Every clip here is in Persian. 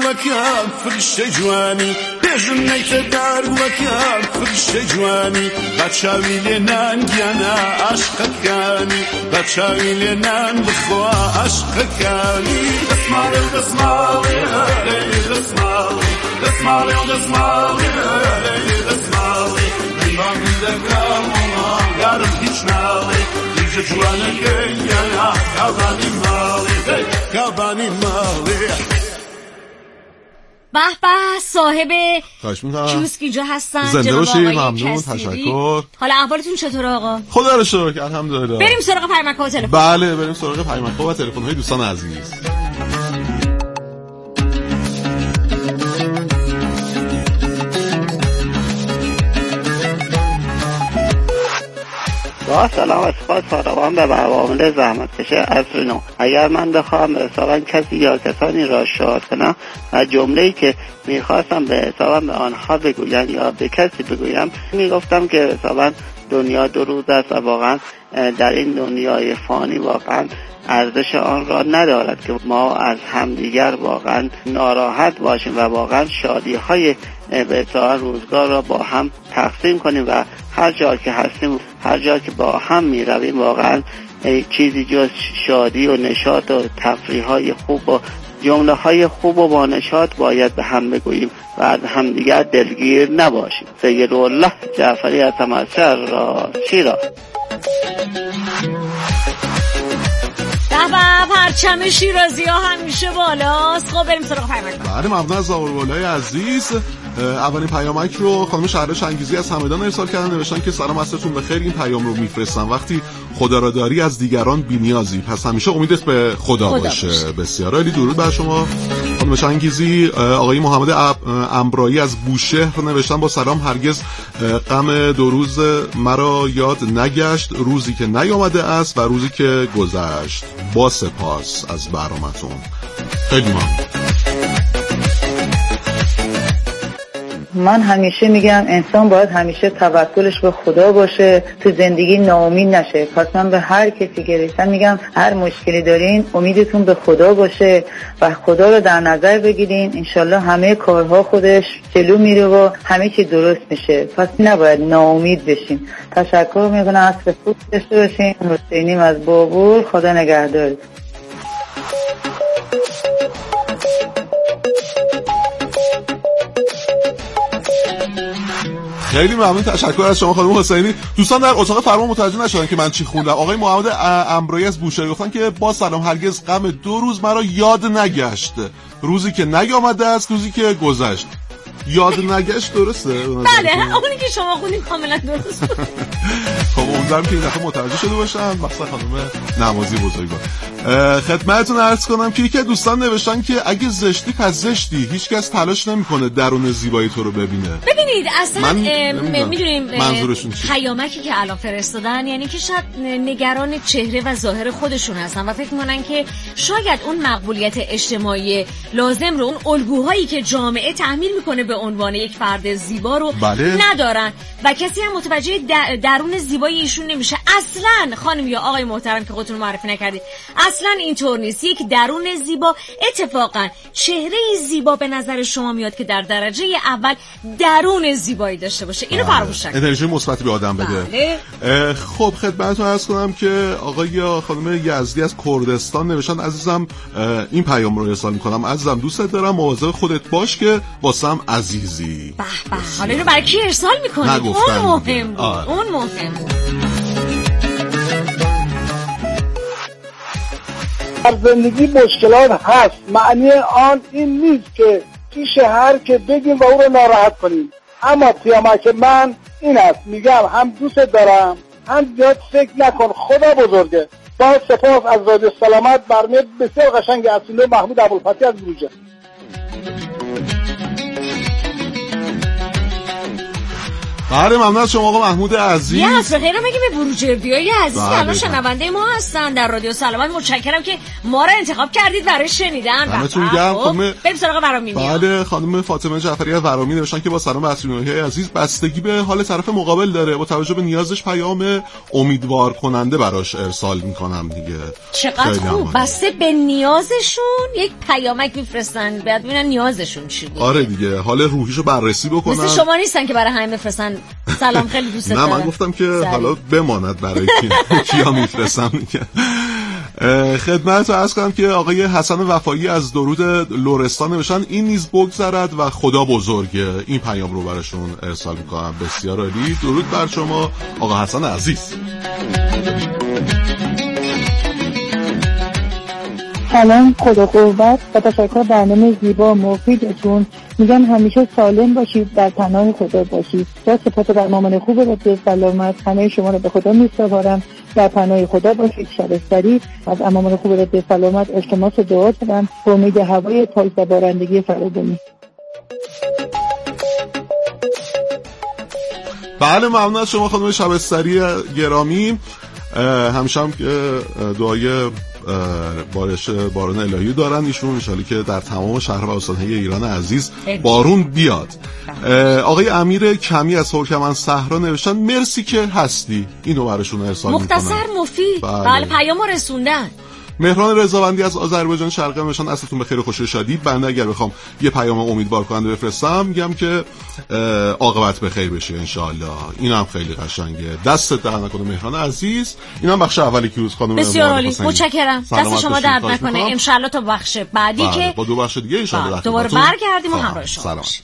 دارگوەکەم فرشتە جوانی بێژم نەیتە دارگوەکەم فرشتە جوانی بە چاوی لێنان گیانە عاشقەکانی بە چاوی لێنان بخوا عاشقەکانی دەسماڵێ و دەسماڵێ دەسماڵێ دەسماڵێ و دەسماڵێ دەسماڵێ میوان دەکەمەوە یارم هیچ ناڵێ دیجە جوانەکەی گیانە کابانی ماڵێ کابانی ماڵێ. به به صاحب کیوسکی جا هستن. زنده باشی. ممنون. تشکر. حالا احوالتون چطوره آقا؟ خدا رو شکر الحمدلله. بریم سراغ پیامک ها و تلفن. بله بریم سراغ پیامک ها و تلفن های دوستان عزیز. با سلام و سپاس فراوان به عوامل زحمتکش عصر نو. اگر من بخوام حساباً کسی یا کسانی را شاد کنم و جمله‌ای که میخواستم به حساباً به آنها بگویم یا به کسی بگویم میگفتم که حساباً دنیا دو روز است و واقعاً در این دنیای فانی واقعاً ارزش آن را ندارد که ما از همدیگر واقعاً ناراحت باشیم و واقعاً شادی‌های به اصطلاح روزگار را با هم تقسیم کنیم و هر جا که هستیم هر جا که با هم می رویم واقعا چیزی جز شادی و نشاط و تفریح‌های خوب و جمله‌های خوب و با نشاط باید به هم بگوییم و از همدیگر دلگیر نباشیم. سیدالله جعفری از تماسر را شیراز. پرچم شیرازی ها همیشه بالاست. خب بریم سراغ پیامک. بله ممنون از زاوربالای عزیز. اولین پیامک رو خانم شهرش انگیزی از همدان ارسال کردن. نوشتن که سلام عصرتون بخیر. این پیام رو میفرستم وقتی خدا را داری از دیگران بی‌نیازی، پس همیشه امیدت به خدا باشه. بسیار عالی. درود بر شما خانم انگیزی. آقای محمد امرایی از بوشهر نوشتن با سلام، هرگز غم دو روز مرا یاد نگشت، روزی که نیامده است و روزی که گذشت. با سپاس از برنامه‌تون. خیلی ممنون. من همیشه میگم انسان باید همیشه توکلش به خدا باشه، تو زندگی ناامید نشه. پس من به هر کسی که رسیدم میگم هر مشکلی دارین امیدتون به خدا باشه و خدا رو در نظر بگیرین. انشالله همه کارها خودش جلو میره و همه چی درست میشه. پس نباید ناامید بشین. تشکر میکنم. عصر خوب داشته باشین. حسینیم از بابور. خدا نگهدار. خیلی ممنون. تشکر از شما خانم حسینی. دوستان در اتاق فرمان متوجه نشدن که من چی خوندم. آقای محمد امرایی از بوشهر گفتن که با سلام، هرگز غم دو روز مرا یاد نگشت، روزی که نیامده است، روزی که گذشت. یاد نگشت درسته؟ بله اونی که شما خوندین کاملا درست بود. خب امیدوارم که این دفعه متوجه شده باشن، مثلا خانم نمازی بزرگوار. خدمتتون عرض کنم که یکی از دوستان نوشتن که اگه زشتی پس زشتی، هیچ کس تلاش نمیکنه درون زیبایی تو رو ببینه. ببینید اصلا میدونیم منظورشون چیه؟ پیامکی که الان فرستادن یعنی که شاید نگران چهره و ظاهر خودشون هستن و فکر میکنن که شاید اون مقبولیت اجتماعی لازم رو، اون الگوهایی که جامعه تحمیل میکنه به عنوان یک فرد زیبا رو ندارن و کسی هم متوجه درون زیبایی ایشون نمیشه. اصلا خانم یا آقای محترم که خودتون معرفی نکردید، اصلا اینطور نیست. یک درون زیبا، اتفاقا چهره زیبا به نظر شما میاد که در درجه اول درون زیبایی داشته باشه. اینو فراموش نکنید. انرژی مثبتی به آدم بده. خب خدمتتون عرض کنم که آقای یا خانم یزدی از کردستان نوشتن عزیزم این پیام رو ارسال میکنم. عزیزم دوستت دارم، مواظب خودت باش که واسم عزیزی. به به. حالا اینو برای کی ارسال میکنید؟ اون مهم بود. اون مهم بود. در زندگی مشکلات هست، معنی آن این نیست که پیش هر که بگیم و او رو ناراحت کنیم. اما پیامک من این است، میگم هم دوست دارم، هم زیاد فکر نکن، خدا بزرگه. با سپاس از رادیو سلامت. برنامه بسیار قشنگ اصیل محمود ابوالفتحی از بروجه. بله ممنون از شما آقا محمود عزیز. یه از بخیر میگیم به بروجردیای عزیز که الان بله. شنونده ما هستن در رادیو سلامت. متشکرم که ما را انتخاب کردید برای شنیدن. همتون گرم. بریم سراغ ورامی. بله خانم فاطمه جعفری از ورامی نوشتن که با سلام به اسرینوهای عزیز، بستگی به حال طرف مقابل داره، با توجه به نیازش پیام امیدوار کننده براش ارسال میکنم دیگه. چقدر خوب، بسته به نیازشون یک پیامک میفرستن، بعد ببینن نیازشون چی بود. آره دیگه، حال روحیشو بررسی بکنن. مثل شما نیستن که برای همه بفرستن سلام خیلی دوست دارم. نه من گفتم که حالا بماند برای کیا میفرستم دیگه. خدمت عرض کنم که آقای حسن وفایی از درود لرستان نوشتن این نیز بگذرد و خدا بزرگه. این پیام رو براشون ارسال میکنم. بسیار عالی، درود بر شما آقا حسن عزیز. سلام، خدا قوت و تشکر برنامه زیبا مفیدتون. میگم همیشه سالم باشید، در پناه خدا باشید. با سپاس بر مامان خوب رادیو سلامت، همه شما رو به خدا میسپارم. در پناه خدا باشید. شب سعید از مامان خوب رادیو سلامت التماس دعا دارم به امید هوای پاک و بارندگی فراوانی. بله ممنون از شما خانم شبستری گرامی. همیشه هم که دعای باران الهی دارن ایشون، انشالله که در تمام شهر و استان‌های ایران عزیز بارون بیاد. آقای امیر کمی از ترکمن صحرا نوشتن مرسی که هستی. اینو براشون ارسال میکنم. مختصر مفید. بله پیامو رسوندن. مهران رضاوندی از آذربایجان شرقی نوشتن اصلتون بخیر و خوش و شادی. بنده اگر بخوام یه پیام امیدوار کننده بفرستم میگم که عاقبت بخیر بشه ان شاء الله. اینم خیلی قشنگه. دستت در نکنه مهران عزیز. اینم بخش اولی که روز خانم بسیار عالی، متشکرم. دست شما درد نکنه. ان شاء الله تا بخش بعدی که با دو بخش دیگه ان شاء الله دوباره برگردیم و همراه شما باشیم.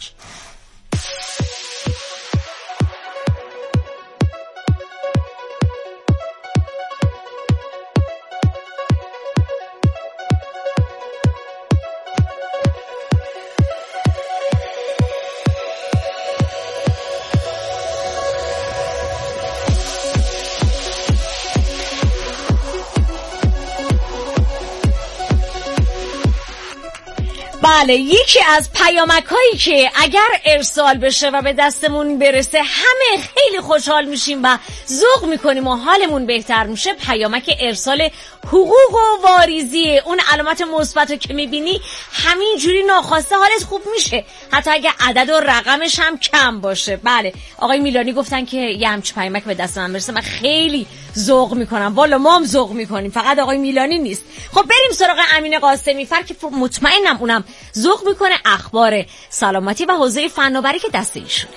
بله، یکی از پیامک هایی که اگر ارسال بشه و به دستمون برسه همه خیلی خوشحال میشیم و ذوق میکنیم و حالمون بهتر میشه، پیامک ارسال حقوق و واریزی. اون علامت مثبت رو که میبینی همینجوری ناخواسته حالت خوب میشه، حتی اگه عدد و رقمش هم کم باشه. بله آقای میلانی گفتن که یه همچین پیامک به دست من برسه من خیلی ذوق میکنم. والا ما هم ذوق میکنیم، فقط آقای میلانی نیست. خب بریم سراغ امین قاسمی فر که مطمئنم اونم ذوق میکنه اخبار سلامتی و حوزه فناوری که دست ایشونه.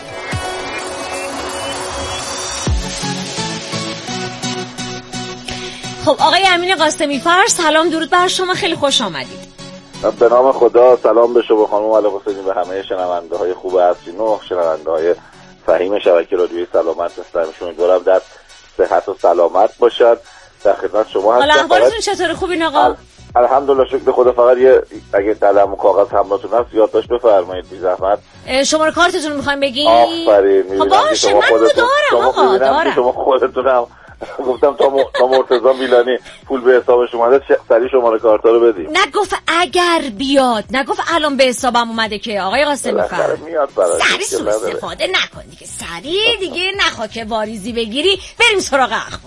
خب آقای امین قاسمی فر سلام، درود بر شما، خیلی خوش آمدید. به نام خدا، سلام به شما خانم علی حسینی، به همه شنونده های خوب اصلی شنونده های فهیم شبکه رادیوی سلامت هستم. امیدوارم در صحت و سلامت باشد. در خدمت شما هستم. حالا اخبارتون چطوره؟ خوبین آقا؟ الحمدلله شکر خدا. فقط اگه قلم و کاغذ همراهتون هست یادداشت بفرمایید بی زحمت. شماره کارتتون رو می‌خوایم بگین؟ آفرین. خب باشه، من رو دارم آقا، دارم. شما خودتونم گفتم تا مرتضی میلانی پول به حساب شما داد سریع شماره کارتا رو بدید. نگفت اگر بیاد، نگفت الان به حسابم اومده که آقای قاسمی فر میاد براش. سریع سوء استفاده نکن دیگه، سریع دیگه نخوا که واریزی بگیری. بریم سراغ اخبار.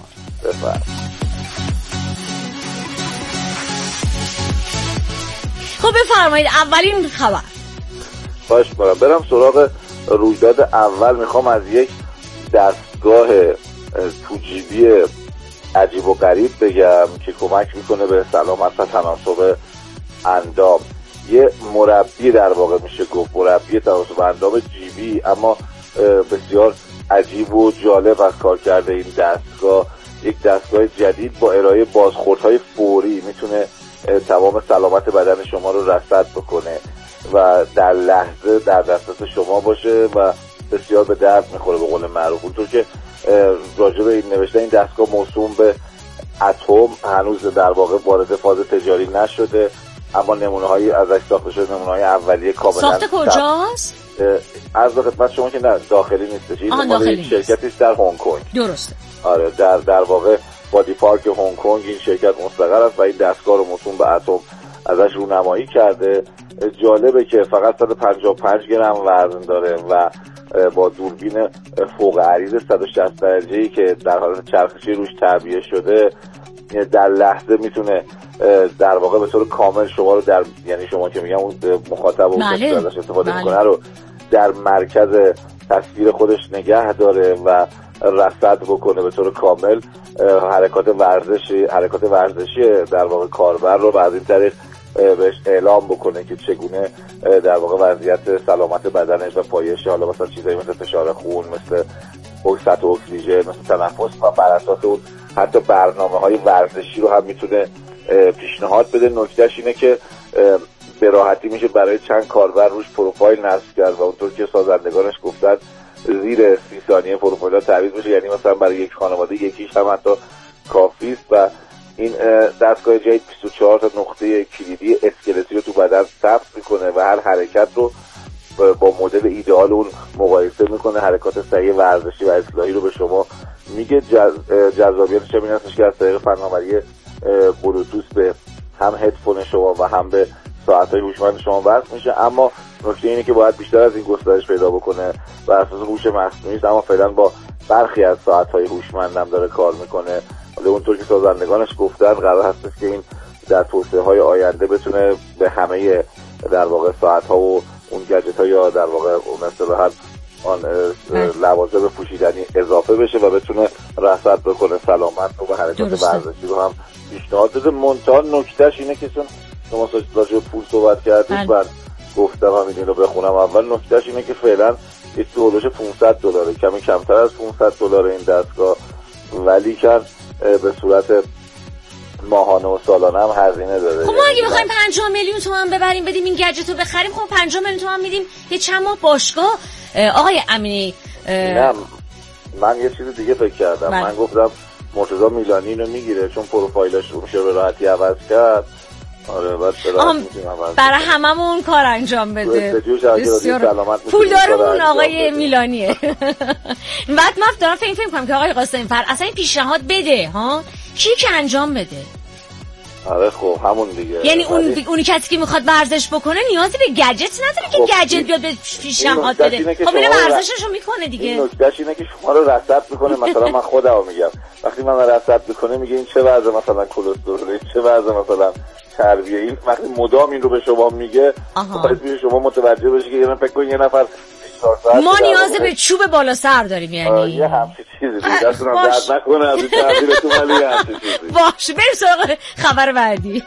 خب بفرمایید اولین خبر. باش برم سراغ رویداد اول. میخوام از یک دستگاه توجیبی عجیب و غریب بگم که کمک میکنه به سلامت و تناسب اندام. یه مربی در واقع میشه گفت، مربی تناسب اندام جیبی، اما بسیار عجیب و جالب از کار کرده این دستگاه. یک دستگاه جدید با ارائه بازخوردهای فوری میتونه تمام سلامت بدن شما رو رصد بکنه و در لحظه در دسترس شما باشه و بسیار به درد میخوره به قول معروف. اونطور که راجع به این نوشته، این دستگاه موسوم به اتم هنوز در واقع وارد فاز تجاری نشده، اما نمونه‌هایی ازش ساخته شده، نمونه‌های اولیه کاملا. ساخته کجاست؟ از خدمت شما که نه داخلی نیستش، این مال شرکتی در هنگ کنگ. درسته. آره در واقع بادی پارک هنگ کنگ این شرکت مستقر است و این دستگاه رو موسوم به اتم ازش رونمایی کرده جالبه که فقط 155 گرم وزن داره و با دوربین فوق عریض 160 درجه‌ای که در حالت چرخشی روش تعبیه شده در لحظه میتونه در واقع به طور کامل شما رو یعنی شما که میگم اون مخاطب و ازش استفاده میکنه رو در مرکز تصویر خودش نگه داره و رصد بکنه به طور کامل حرکات ورزشی در واقع کاربر رو و از این طریق بهش اعلام بکنه که چگونه در واقع وضعیت سلامت بدنش و پایش، حالا مثلا چیزایی مثل فشار خون، مثل سطح اکسیژن، مثل تنفس و بر اساس اون حتی برنامه‌های ورزشی رو هم میتونه پیشنهاد بده. نکتهش اینه که به راحتی میشه برای چند کاربر روش پروفایل نصب کرد و اونطور که سازندگانش گفتن زیر 30 ثانیه پروفایل‌ها تعویض میشه، یعنی مثلا برای یک خانواده یکیش هم حتی کافی است. و این دستگاه جدید 24 تا نقطه کلیدی اسکلتی رو تو بدن ثبت میکنه و هر حرکت رو با مدل ایدئال اون مقایسه میکنه، حرکات صحیح ورزشی و اصلاحی رو به شما میگه. جذابیتش این هستش که از طریق فناوری بلوتوث به هم هدفون شما و هم به ساعت‌های هوشمند شما وصل میشه. اما نکته اینه که باید بیشتر از این گسترش پیدا بکنه و اساس هوش مصنوعی است، اما فعلا با برخی از ساعت‌های هوشمند هم داره کار میکنه. ولی اونطور که سازندگانش گفتن قرار هست که این در توسعه‌های آینده بتونه به همه در واقع ساعت‌ها و اون گجت‌ها یا در واقع اون اصطلاحاً آن لوازم پوشیدنی اضافه بشه و بتونه رصد بکنه سلامت رو و حرکات ورزشی رو هم پیشنهاد بده. منتها نکتهش اینه که چون شما راجع به پول صحبت کردید من گفتم همین رو بخونم. اول نکتهش اینه که فعلا یه حدود $500 کمی کمتر از $500 این دستگاه، ولی که به صورت ماهانه و سالانه هم هزینه داره. خب ما اگه بخوایم 50 میلیون تومان ببریم بدیم این گجت رو بخریم، خب 50 میلیون تومان میدیم یه چند ماه باشگاه. آقای امینی نه من یه چیز دیگه فکر کردم. من گفتم مرتضی میلانی اینو میگیره چون پروفایلش رو میشه به راحتی عوض کرد. آره بعد برای هممون کار انجام بده. پول دارمون آقای میلانیه. بعد من دارم فکر کنم که آقای قاسمی فر اصلا این پیشنهاد بده ها کی که انجام بده. آره خب همون دیگه، یعنی اونی کسی که میخواد ورزش بکنه نیازی به گجت نداره که گجت بیاد به پیشنهاد بده. خب میره ورزششو میکنه دیگه. این نکتهش اینه که شما رو رصد میکنه. مثلا من خودمو میگم وقتی من رصد میکنه میگه این چه وضع مثلا کلسترول، چه وضع مثلا چربیه. این وقتی مدام این رو به شما میگه باید میشه شما متوجه بشی که فکر کن یه نفر ما نیاز به چوب بالا سر داریم. یعنی یه همچین چیزی دیگه دستونم درد نکنه از این تعبیرتون، ولی یه همچین چیزی. باشه بریم سراغ خبر بعدی.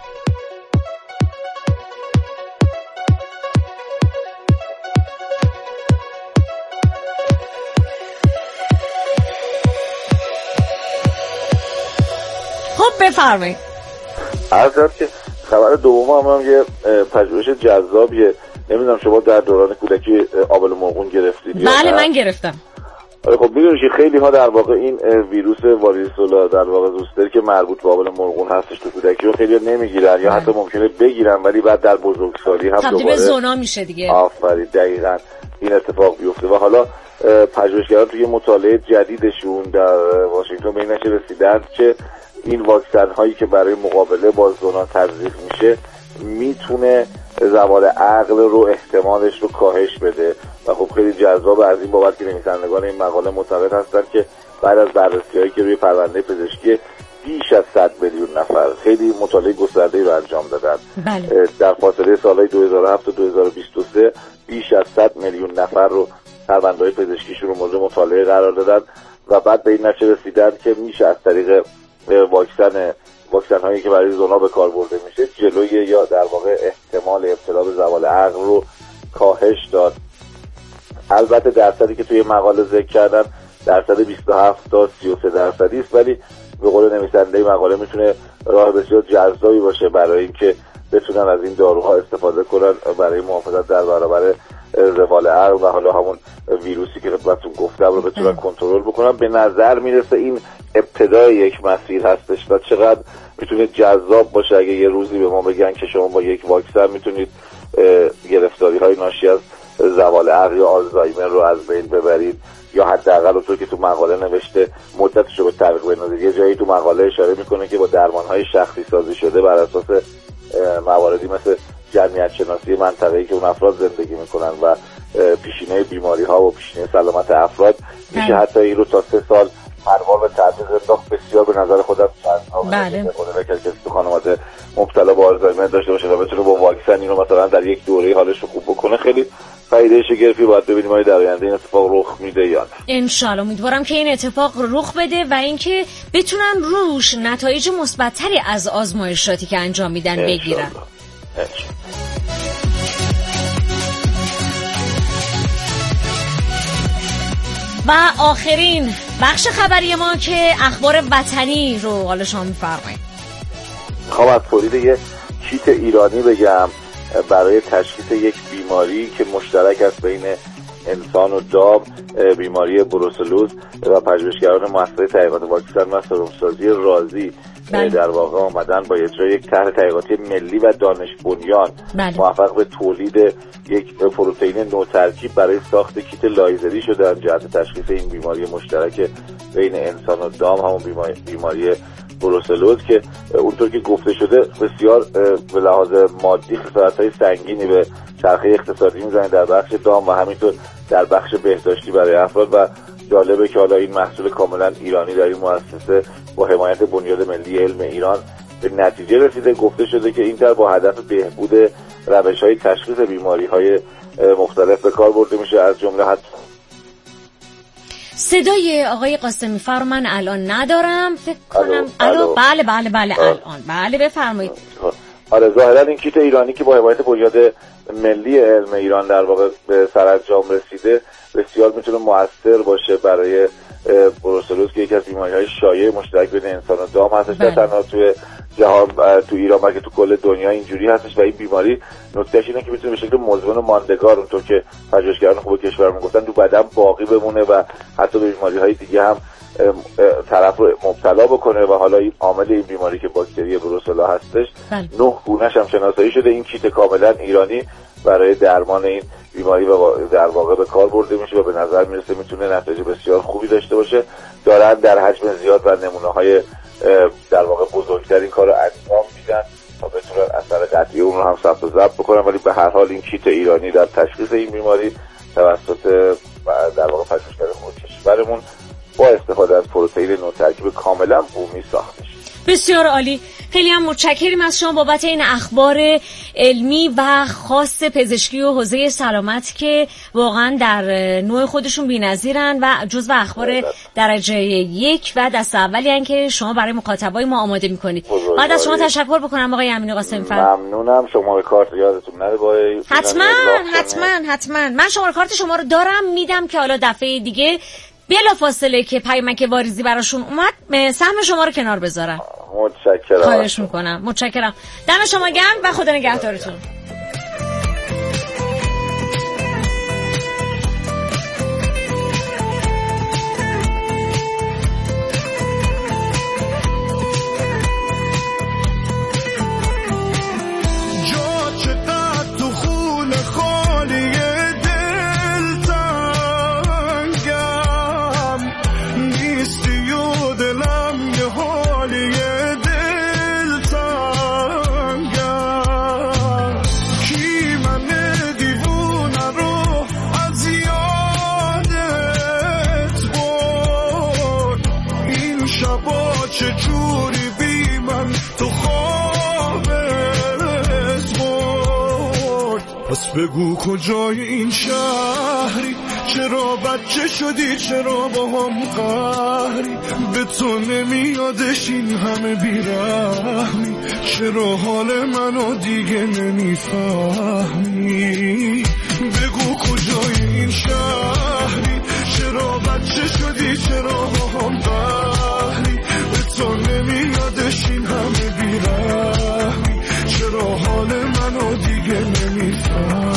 خب بفرمایید. عرض که خبر دوم هم یه پژوهش جذابیه. نمیدونم شما در دوران کودکی آبل مرغون گرفتید؟ بله من گرفتم. آره خب میدونید که خیلی ها در واقع این ویروس واریسولا در واقع زوستر که مربوط به آبل مرغون هستش تو کودکی رو خیلی نمیگیرن یا حتی ممکنه بگیرن ولی بعد در بزرگسالی هم تبدیل به زونا میشه دیگه. آفرین دقیقاً این اتفاق بیفته. و حالا پژوهشگران توی مطالعه جدیدشون در واشنگتن به این نتیجه رسیدن که این واکسن هایی که برای مقابله با زونا تزریق میشه میتونه زوال عقل رو احتمالش رو کاهش بده. و خب خیلی جذابه از این بابت که نویسندگان این مقاله معتقد هستن که بعد از بررسی‌هایی که روی پرونده پزشکی بیش از 100 میلیون نفر خیلی مطالعه گسترده‌ای رو انجام دادن. بله. در فاصله سالهای 2007 تا 2023 بیش از 100 میلیون نفر رو پرونده‌های پزشکیشون رو مورد مطالعه قرار دادن و بعد به این نتیجه رسیدن که میشه از طریق واکسن هایی که برای زونا به کار برده میشه جلوی یا در واقع احتمال ابتلا به زوال عقل رو کاهش داد. البته درصدی که توی مقاله ذکر کردن درصد 27 تا 33 درصدی است، ولی به قول نویسنده مقاله میتونه راه بسیار جذابی باشه برای اینکه بتونن از این داروها استفاده کنن برای محافظت در برابر زوال عقل و حالا همون ویروسی که خدمتتون گفتم رو بتونن کنترل بکنن. به نظر میرسه این ابتدای یک مسیر هستش و چقدر میتونه جذاب باشه اگه یه روزی به ما بگن که شما با یک واکسن میتونید گرفتاری های ناشی از زوال عقل یا آلزایمر رو از بین ببرید یا حداقل اونطور که تو مقاله نوشته مدتش رو به تعویق بندازید. یه جایی تو مقاله اشاره میکنه که با درمان های شخصی سازی شده بر اساس مواردی مثل جمعیت شناسی منطقه‌ای که اون افراد زندگی میکنن و پیشینه بیماری ها و پیشینه سلامت افراد میشه حتی این رو تا 3 سال منوال به تعویض انداخت. بسیار به نظر خودم بله کسی تو خانواده مبتلا به آلزایمر داشته باشه و بتونه با واکسن اینو مثلا در یک دوره حالش رو خوب بکنه، خیلی فایده شگرفی. باید ببینیم آیا در آینده این اتفاق رخ میده یا نه. ان شاءالله امیدوارم که این اتفاق رخ بده و اینکه بتونن روش نتایج مثبت‌تری از آزمایشاتی که انجام میدن بگیرن. و آخرین بخش خبری ما که اخبار وطنی رو حالا شما می‌فرمایید. خب از تولید یه کیت ایرانی بگم برای تشخیص یک بیماری که مشترک است بین انسان و دام، بیماری بروسلوز و پژوهشگران مؤسسه تحقیقات واکسن و سرومسازی رازی در واقع آمدن با اجرای یک طرح تحقیقاتی ملی و دانش بنیان موفق به تولید یک پروتئین نوترکیب برای ساخت کیت لایزری شدن جهت تشخیص این بیماری مشترک بین انسان و دام، همون بیماری بروسلوز که اونطور که گفته شده بسیار به لحاظ مادی خسارت‌های سنگینی به چرخه اقتصادی میزنه در بخش دام و همینطور در بخش بهداشتی برای افراد. و جالبه که حالا این محصول کاملا ایرانی در این مؤسسه با حمایت بنیاد ملی علم ایران به نتیجه رسیده. گفته شده که این طرح با هدف بهبود روش‌های تشخیص بیماری‌های مختلف به کار برده میشه، از جمله صدای آقای قاسمی فر من الان ندارم فکر کنم. بله الان بله بفرمایید. آره ظاهرا این کیت ایرانی که با حمایت بنیاد ملی علم ایران در واقع به سرانجام رسیده بسیار میتونه موثر باشه برای بروسلوز که یکی از بیماری‌های شایع مشترک بین انسان و دام هستش. نه تنها توی جهان، تو ایران بلکه تو کل دنیا اینجوری هستش و این بیماری نکتهش اینه که میتونه به شکل مزمن و ماندگار اونطور که پژوهشگران خوب کشورمون گفتن تو بدن باقی بمونه و حتی به بیماری‌های دیگه هم طرف رو مبتلا بکنه. و حالا این عامل این بیماری که باکتری بروسلا هستش 9 گونه‌ش هم شناسایی شده. این کیت کاملا ایرانی برای درمان این بیماری و در واقع به کار برده میشه و به نظر میرسه میتونه نتایج بسیار خوبی داشته باشه. دارن در حجم زیاد و نمونه‌های در واقع بزرگتر این کارو انجام میدن تا بتونن اثر قطعی اون رو هم ثبت و ضبط بکنن. ولی به هر حال این کیت ایرانی در تشخیص این بیماری توسط در واقع پژوهشگران خود کشورمون با استفاده از پروتئین نوترکیب کاملا بومی ساخته شد. بسیار عالی. خیلی هم متشکریم از شما بابت این اخبار علمی و خاص پزشکی و حوزه سلامت که واقعا در نوع خودشون بی‌نظیرن و جزو اخبار درجه 1 و دست اولی ان که شما برای مخاطبای ما آماده می‌کنید. بعد از شما تشکر بکنم آقای امین قاسمی فر. ممنونم. شماره کارت یادتون نره باید حتما من شماره کارت شما رو دارم میدم که حالا دفعه دیگه بلا فاصله که پیامک واریزی براشون اومد سهم شما رو کنار بذارم. متشکرم. خواهش میکنم. متشکرم. دم شما گرم و خدا نگهدارتون. بگو کجای این شهری، چرا بچه شدی، چرا با هم قهری، به تو نمیادش این همه بیرحمی، چرا حال منو دیگه نمیفهمی. بگو کجای این شهری، چرا بچه شدی، چرا با هم قهری، به تو نمیادش این همه بیرحمی، چرا حال منو دیگه نمیفهمی.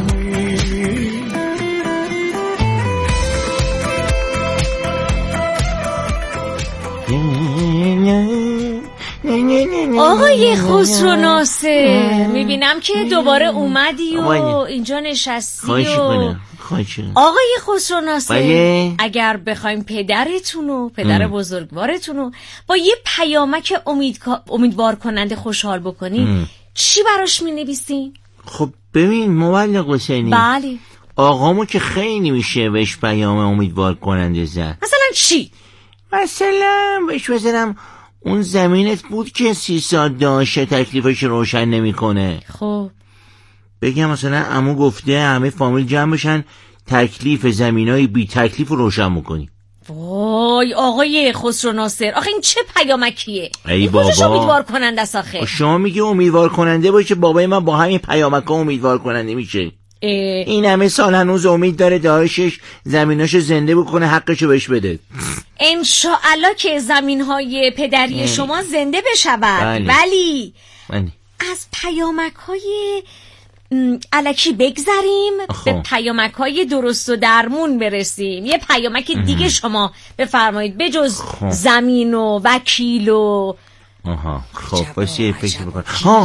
آقای خسرو ناصر میبینم که دوباره اومدی و اینجا نشستی و آقای خسرو ناصر اگر بخوایم پدرتون و پدر بزرگوارتون رو با یه پیامک امیدوار کننده خوشحال بکنیم چی براش مینویسین؟ خب ببین مبلغ حسینی، بله آقامو که خیلی میشه بهش پیام امیدوار کننده زد. مثلا چی؟ مثلا بهش بزنم اون زمینت بود که 30 ساعت داشته تکلیفش روشن نمیکنه. خب بگم مثلا عمو گفته همه فامیل جمع بشن تکلیف زمینای بی تکلیف رو روشن میکنی. وای آقای خسرو ناصر، آخه این چه پیامکیه؟ ای خودش بابا امیدوار کننده است آخه. شما میگه امیدوار کننده باشه، بابای من با همین پیامکا امیدوار کننده میشه. این همه سال هنوز امید داره داشتش زمیناشو زنده بکنه، حقشو بهش بده. انشاءالله که زمینهای پدری شما زنده بشود. بله. ولی بله. از پیامک‌های الکی بگذریم به پیامک‌های درست و درمون برسیم. یه پیامک دیگه شما بفرمایید بجز زمین و وکیل و خب باشه فکر بکن.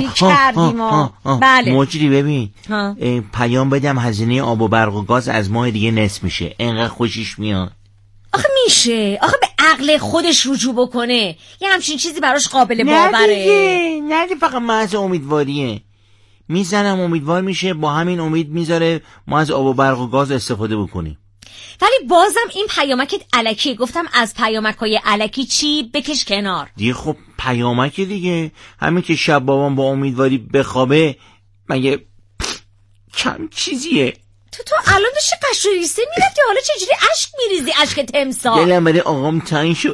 بله مجری ببین پیام بدم هزینه آب و برق و گاز از ماه دیگه نصف میشه، انقدر خوشش میاد. آخه میشه، آخه به عقل خودش رجوع بکنه، یه همچین چیزی براش قابل باوره. نه فقط محض امیدواریه، میزنم امیدوار میشه، با همین امید میذاره ما از آب و برق و گاز استفاده بکنیم. ولی بازم این پیامکت الکی، گفتم از پیامک‌های الکی چی بکش کنار دیگه. خب پیامک دیگه، همین که شب بابام با امیدواری بخوابه مگه کم چیزیه؟ تو الان داشتی قش و ریسته میرفتی، حالا چجوری اشک میریزی؟ اشک تمساح. دلم برای آقام تنگ شد.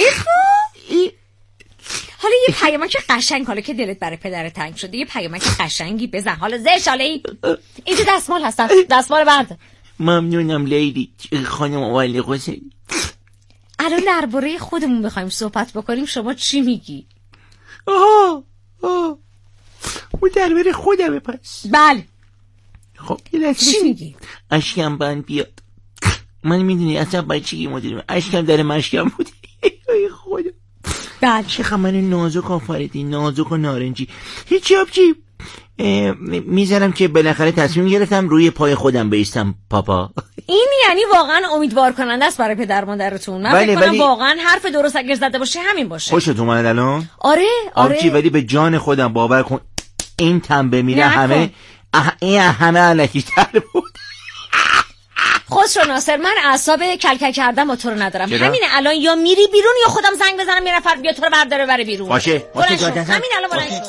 حالا یه پیامک قشنگ، حالا که دلت برای پدر تنگ شده یه پیامک قشنگی بزن. حالا زش، حالا این تو دستمال هستن، دستمال برد. ممنونم لیلی خانم مبلغ حسینی. الان درباره خودمون بخوایم صحبت بکنیم شما چی میگی؟ اون درباره خودمه پس. بله. خب یه چی میگی؟ اشکم بند بیاد. من میدونی اصلا بچگی مدیرم اشکم در مشکم بود. ای خدا. بله. چقدر من نازک آفریدی، نازک و نارنجی. هیچی آبجی میذارم که بالاخره تصمیم گرفتم روی پای خودم بایستم پاپا. این یعنی واقعا امیدوار کننده است برای پدر مادرتون. من فکر کنم واقعا حرف درست اگر زده باشه همین باشه. خوشت اومد الان؟ آره آبجی ولی به جان خودم باور کن این تنبه میره همه علکی تر بود. خسرو ناصر من اعصاب کلکل کردم با تو رو ندارم. همین الان یا میری بیرون یا خودم زنگ بزنم یه نفر بیا تو رو برداره بره بیرون. باشه همین الان بلند شو.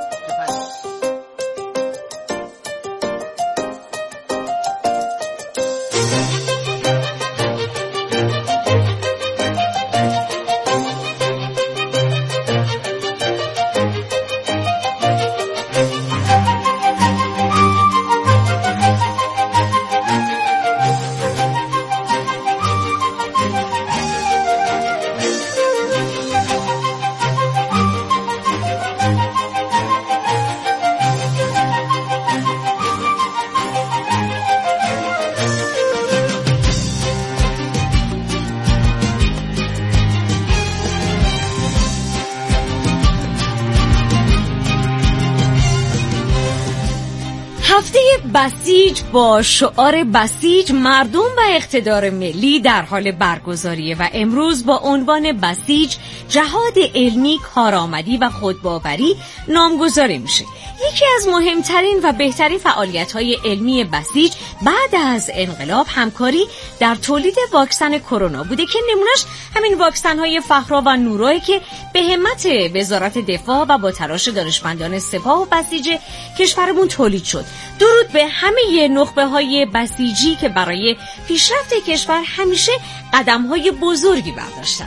هفته بسیج با شعار بسیج مردم و اقتدار ملی در حال برگزاریه و امروز با عنوان بسیج جهاد علمی، کارآمدی و خودباوری نامگذاری میشه. یکی از مهمترین و بهترین فعالیت‌های علمی بسیج بعد از انقلاب همکاری در تولید واکسن کرونا بوده که نمونهش همین واکسن‌های فخرا و نورایی که به همت وزارت دفاع و با تلاش دانشمندان سپاه و بسیج کشورمون تولید شد. درود به همه نخبه‌های بسیجی که برای پیشرفت کشور همیشه قدم‌های بزرگی برداشتن.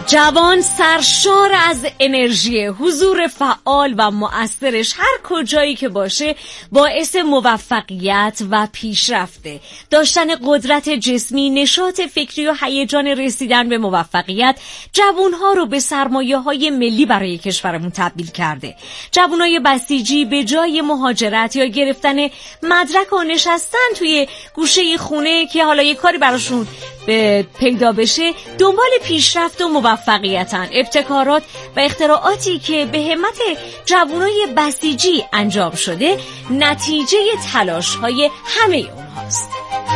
جوان سرشار از انرژی، حضور فعال و مؤثرش هر کجایی که باشه باعث موفقیت و پیشرفته. داشتن قدرت جسمی، نشاط فکری و هیجان رسیدن به موفقیت جوانها رو به سرمایه‌های ملی برای کشورمون تبدیل کرده. جوانای بسیجی به جای مهاجرت یا گرفتن مدرک و نشستن توی گوشه خونه که حالا یه کاری براشون پیدا بشه، دنبال پیشرفت و موفقیتن. ابتکارات و اختراعاتی که به همت جوانای بسیجی انجام شده نتیجه تلاش‌های همه اونهاست.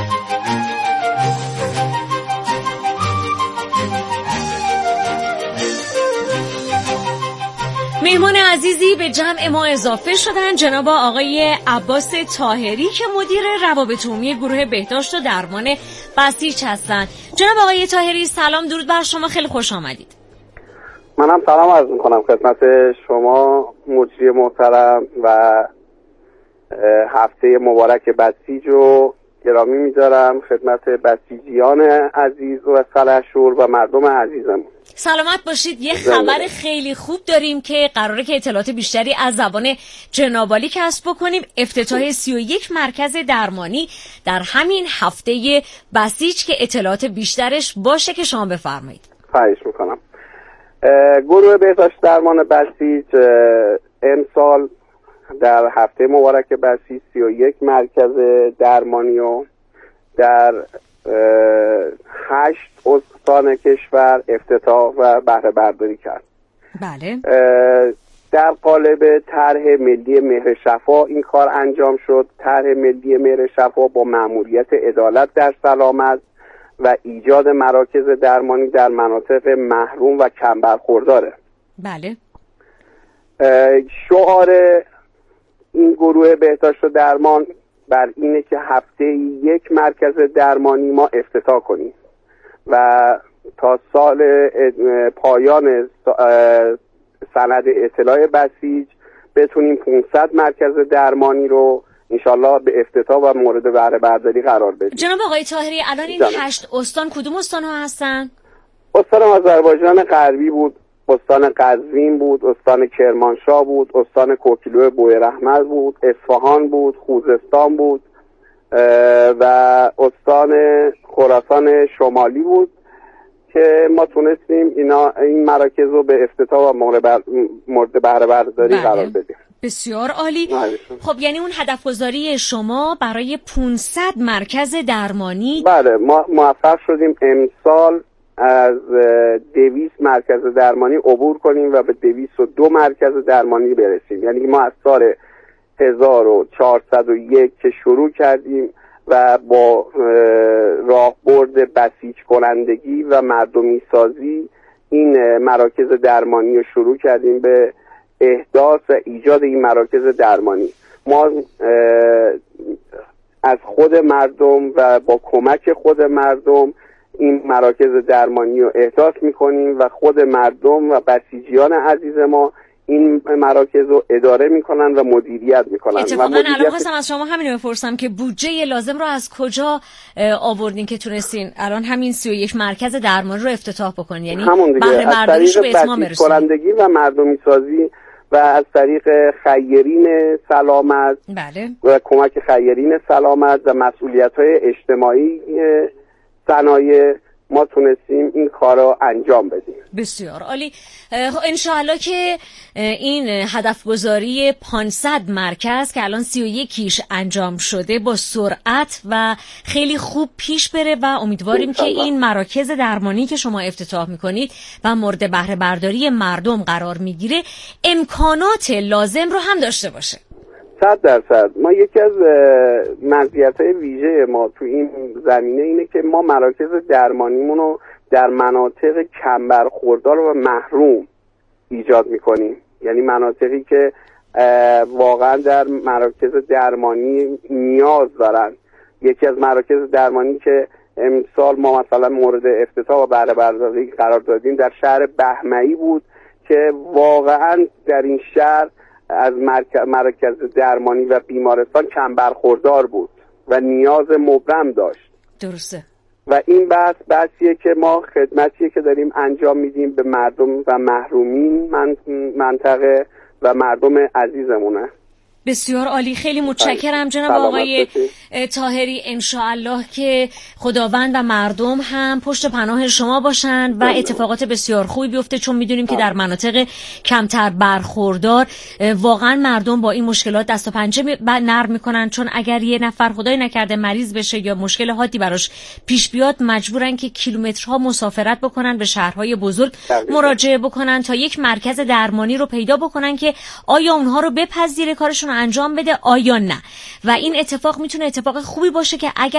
مهمان عزیزی به جمع ما اضافه شدن، جناب آقای عباس طاهری که مدیر روابط عمومی گروه بهداشت و درمان بسیج هستند. جناب آقای طاهری سلام، درود بر شما، خیلی خوش آمدید. منم سلام عرض می‌کنم خدمت شما مجری محترم و هفته مبارک بسیج رو گرامی می‌دارم خدمت بسیجیان عزیز و سلحشور و مردم عزیزم. سلامت باشید. یه خبر خیلی خوب داریم که قراره که اطلاعات بیشتری از زبان جناب عالی کسب بکنیم. افتتاح 31 مرکز درمانی در همین هفته بسیج که اطلاعات بیشترش باشه که شما بفرمایید. خواهش میکنم. گروه بهداشت درمان بسیج امسال در هفته مبارک بسیج 31 مرکز درمانی و در 8 استان کشور افتتاح و بهره برداری کرد. بله. در قالب طرح ملی مهر شفا این کار انجام شد. طرح ملی مهر شفا با مأموریت عدالت در سلامت و ایجاد مراکز درمانی در مناطق محروم و کم برخورداره. بله. شعار این گروه بهداشت و درمان بر اینه که هفته یک مرکز درمانی ما افتتاح کنیم و تا سال پایان سند اطلاع بسیج بتونیم 500 مرکز درمانی رو انشالله به افتتاح و مورد بهره برداری قرار بدیم. جناب آقای طاهری الان این 8 استان کدوم استان ها هستن؟ استان آذربایجان غربی بود، استان قزوین بود، استان کرمانشاه بود، استان کوکیلو بویراحمد بود، اصفهان بود، خوزستان بود و استان خراسان شمالی بود که ما تونستیم این مراکز رو به افتتاح و مورد بهره برداری قرار بدیم. بسیار عالی. خب یعنی اون هدف گذاری شما برای 500 مرکز درمانی؟ بله، ما موفق شدیم امسال از 200 مرکز درمانی عبور کنیم و به 202 مرکز درمانی برسیم. یعنی ما از سال 1401 که شروع کردیم و با راهبرد بسیج کنندگی و مردمی سازی این مراکز درمانی رو شروع کردیم به احداث و ایجاد این مراکز درمانی. ما از خود مردم و با کمک خود مردم این مراکز درمانی رو احداث میکنیم و خود مردم و بسیجیان عزیز ما این مراکز رو اداره میکنن و مدیریت میکنن. اتفاقا الان خواستم از شما همین رو بپرسم که بودجه لازم رو از کجا آوردین که تونستین الان همین 31 مرکز درمانی رو افتتاح بکنین؟ یعنی بهره برداریش رو به اتمام برسونین. کنندگی و مردمی سازی و از طریق خیرین سلامت. بله. و کمک خیرین سلامت و مسئولیت‌های اجتماعی صنایع ما تونستیم این کار رو انجام بدیم. بسیار عالی. انشاءالله که این هدف گذاری 500 مرکز که الان 31 انجام شده با سرعت و خیلی خوب پیش بره و امیدواریم که این مراکز درمانی که شما افتتاح میکنید و مورد بهره برداری مردم قرار میگیره امکانات لازم رو هم داشته باشه. 100%. ما یکی از مزیت‌های ویژه ما تو این زمینه اینه که ما مراکز درمانیمون رو در مناطق کم برخوردار و محروم ایجاد میکنیم. یعنی مناطقی که واقعا در مراکز درمانی نیاز دارن. یکی از مراکز درمانی که امسال ما مثلا مورد افتتاح و بهره برداری قرار دادیم در شهر بهمنی بود که واقعا در این شهر از مرکز درمانی و بیمارستان کم برخوردار بود و نیاز مبرم داشت. درسته. و این بحثیه که ما خدمتیه که داریم انجام میدیم به مردم و محرومین منطقه و مردم عزیزمونه. بسیار عالی، خیلی متشکرم جناب آقای طاهری. انشاءالله که خداوند و مردم هم پشت پناه شما باشن و اتفاقات بسیار خوبی بیفته، چون میدونیم که در مناطق کمتر برخوردار واقعا مردم با این مشکلات دست و پنجه نرم میکنن، چون اگر یه نفر خدای نکرده مریض بشه یا مشکل حادی براش پیش بیاد مجبورن که کیلومترها مسافرت بکنن، به شهرهای بزرگ مراجعه بکنن تا یک مرکز درمانی رو پیدا بکنن که آیا اونها رو بپذیره کارشون انجام بده آیا نه. و این اتفاق میتونه اتفاق خوبی باشه که اگر